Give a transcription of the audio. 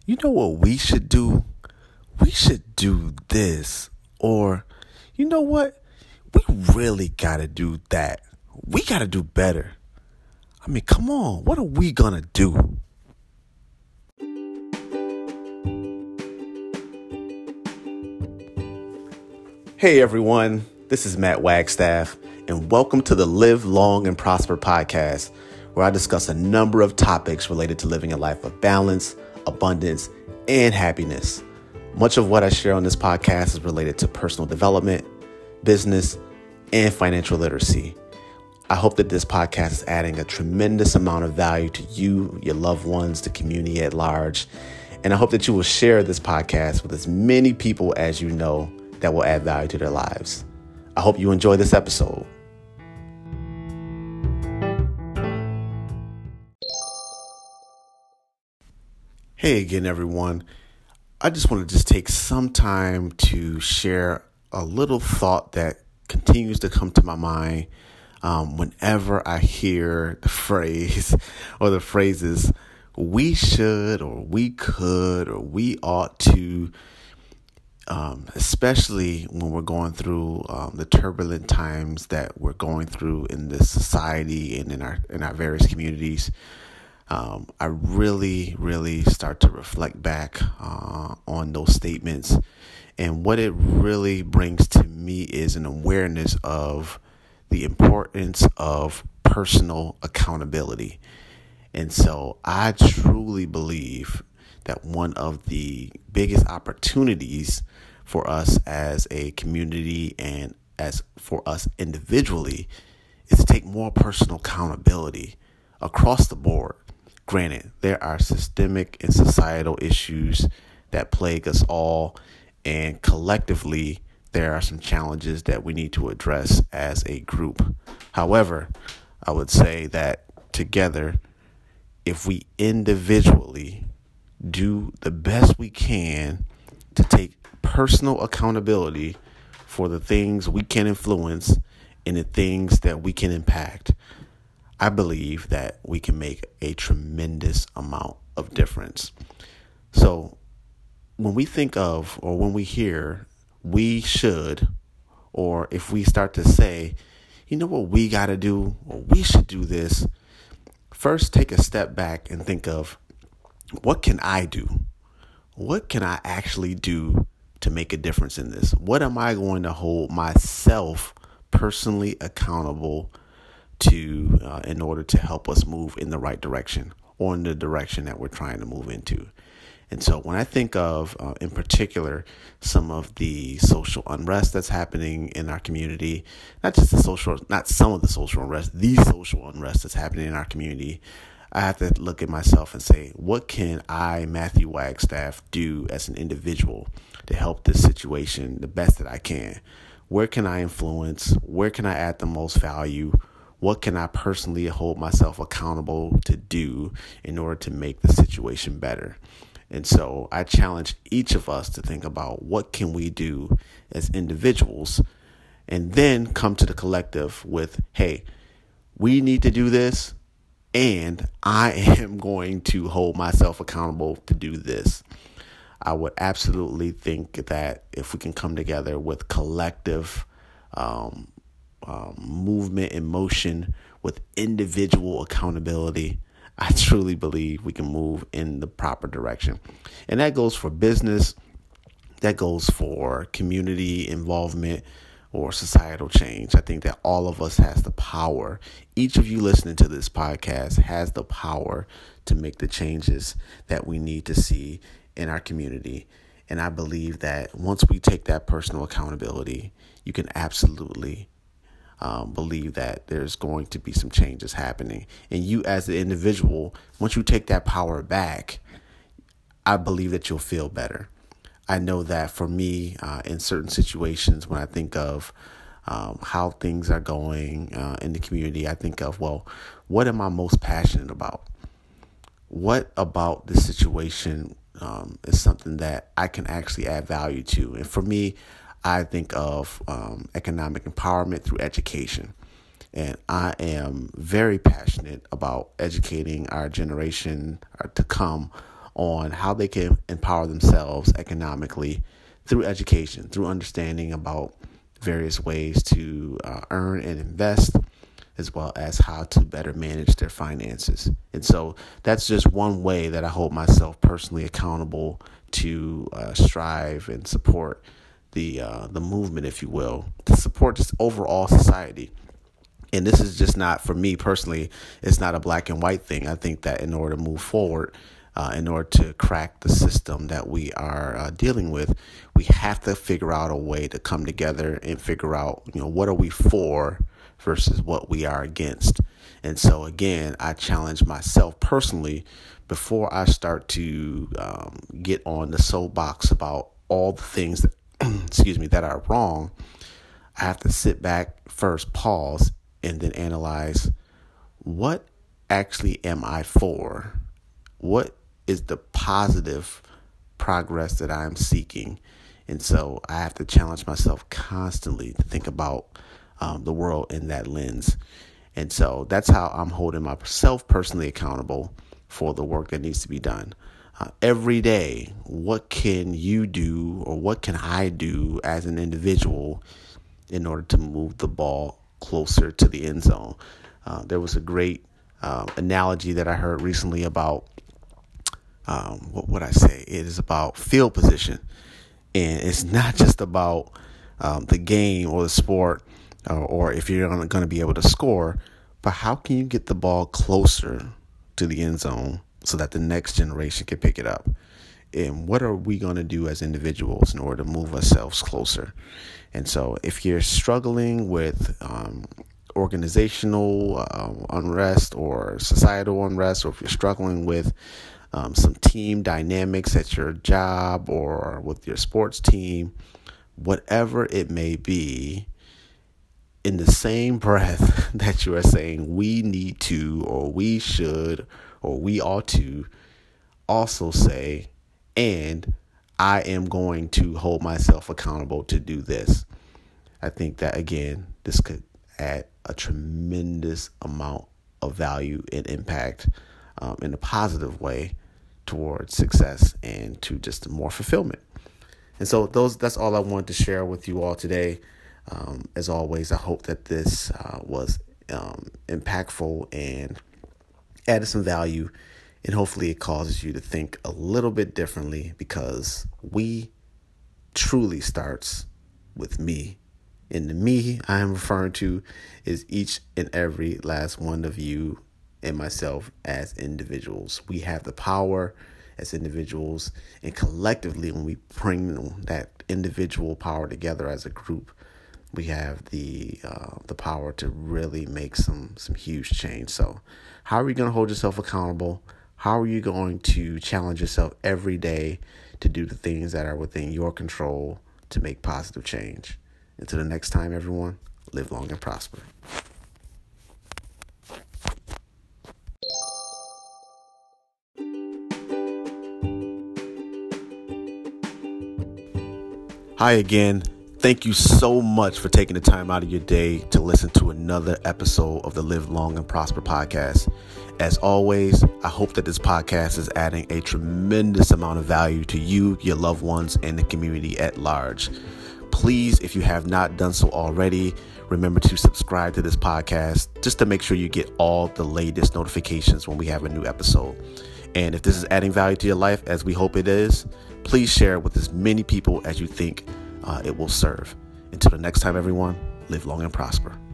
you know what we should do? We should do this. Or, you know what? We really got to do that. We got to do better. I mean, come on. What are we going to do? Hey, everyone. This is Matt Wagstaff, and welcome to the Live Long and Prosper podcast, where I discuss a number of topics related to living a life of balance, abundance, and happiness. Much of what I share on this podcast is related to personal development, business, and financial literacy. I hope that this podcast is adding a tremendous amount of value to you, your loved ones, the community at large. And I hope that you will share this podcast with as many people as you know that will add value to their lives. I hope you enjoy this episode. Hey again, everyone. I just want to take some time to share a little thought that continues to come to my mind whenever I hear the phrase or the phrases, we should, or we could, or we ought to, especially when we're going through the turbulent times that we're going through in this society and in our various communities. I really start to reflect back on those statements. And what it really brings to me is an awareness of the importance of personal accountability. And so I truly believe that one of the biggest opportunities for us as a community and as for us individually is to take more personal accountability across the board. Granted, there are systemic and societal issues that plague us all, and collectively, there are some challenges that we need to address as a group. However, I would say that together, if we individually do the best we can to take personal accountability for the things we can influence and the things that we can impact, I believe that we can make a tremendous amount of difference. So when we think of, or when we hear, we should, or if we start to say, you know what we got to do, or we should do this, first take a step back and think of, what can I do? What can I actually do to make a difference in this? What am I going to hold myself personally accountable to in order to help us move in the right direction, or in the direction that we're trying to move into? And so when I think of, in particular, some of the social unrest that's happening in our community, not some of the social unrest, the social unrest that's happening in our community, I have to look at myself and say, what can I, Matthew Wagstaff, do as an individual to help this situation the best that I can? Where can I influence? Where can I add the most value? What can I personally hold myself accountable to do in order to make the situation better? And so I challenge each of us to think about what can we do as individuals, and then come to the collective with, hey, we need to do this, and I am going to hold myself accountable to do this. I would absolutely think that if we can come together with collective movement and motion with individual accountability, I truly believe we can move in the proper direction. And that goes for business, that goes for community involvement or societal change. I think that all of us has the power. Each of you listening to this podcast has the power to make the changes that we need to see in our community. And I believe that once we take that personal accountability, you can absolutely believe that there's going to be some changes happening. And you as the individual, once you take that power back, I believe that you'll feel better. I know that for me, in certain situations, when I think of how things are going in the community, I think of, well, what am I most passionate about? What about this situation is something that I can actually add value to? And for me, I think of economic empowerment through education. And I am very passionate about educating our generation to come on how they can empower themselves economically through education, through understanding about various ways to earn and invest, as well as how to better manage their finances. And so that's just one way that I hold myself personally accountable to strive and support the movement, if you will, to support this overall society. And this is just not, for me personally, it's not a black and white thing. I think that in order to move forward, in order to crack the system that we are dealing with, we have to figure out a way to come together and figure out, what are we for versus what we are against. And so, again, I challenge myself personally before I start to get on the soapbox about all the things that, that are wrong. I have to sit back first, pause, and then analyze, what actually am I for? What is the positive progress that I'm seeking? And so I have to challenge myself constantly to think about the world in that lens. And so that's how I'm holding myself personally accountable for the work that needs to be done. Every day, what can you do, or what can I do as an individual in order to move the ball closer to the end zone? There was a great analogy that I heard recently about, what would I say? It is about field position. And it's not just about the game or the sport, or if you're going to be able to score, but how can you get the ball closer to the end zone so that the next generation can pick it up? And what are we going to do as individuals in order to move ourselves closer? And so if you're struggling with organizational unrest or societal unrest, or if you're struggling with some team dynamics at your job or with your sports team, whatever it may be, in the same breath that you are saying we need to, or we should, or we ought to, also say, and I am going to hold myself accountable to do this. I think that, again, this could add a tremendous amount of value and impact in a positive way towards success and to just more fulfillment. And so that's all I wanted to share with you all today. As always, I hope that this was impactful and added some value, and hopefully it causes you to think a little bit differently, because we truly starts with me. And the me I am referring to is each and every last one of you and myself as individuals. We have the power as individuals, and collectively, when we bring that individual power together as a group, we have the power to really make some huge change. So how are you going to hold yourself accountable? How are you going to challenge yourself every day to do the things that are within your control to make positive change? Until the next time, everyone, live long and prosper. Hi again. Thank you so much for taking the time out of your day to listen to another episode of the Live Long and Prosper podcast. As always, I hope that this podcast is adding a tremendous amount of value to you, your loved ones, and the community at large. Please, if you have not done so already, remember to subscribe to this podcast just to make sure you get all the latest notifications when we have a new episode. And if this is adding value to your life, as we hope it is, please share it with as many people as you think it will serve. Until the next time, everyone, live long and prosper.